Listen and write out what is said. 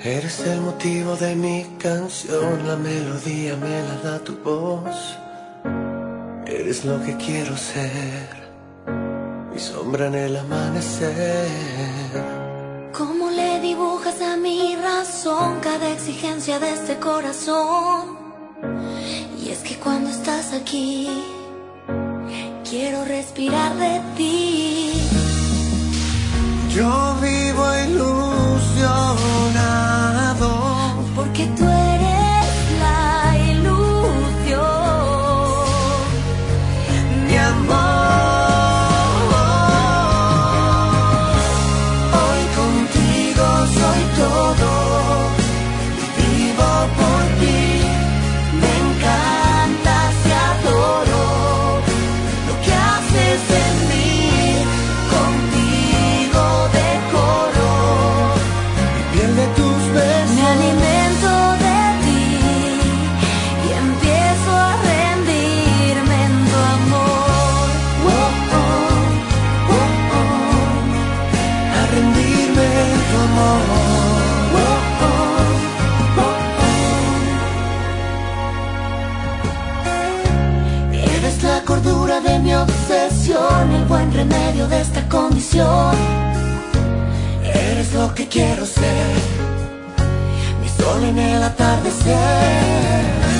Eres el motivo de mi canción, la melodía me la da tu voz. Eres lo que quiero ser, mi sombra en el amanecer. ¿Cómo le dibujas a mi razón cada exigencia de este corazón? Y es que cuando estás aquí, quiero respirar de ti. Yo vivo ilusionado, porque tú eres la ilusión, mi amor. Hoy contigo soy todo, vivo por ti, me encantas y adoro lo que haces en mí. Contigo decoro mi piel de tus besos, me alimento de ti y empiezo a rendirme en tu amor. A rendirme en tu amor. Eres la cordura de mi obsesión, el buen remedio de esta condición. Eres lo que quiero ser, mi sol en el atardecer.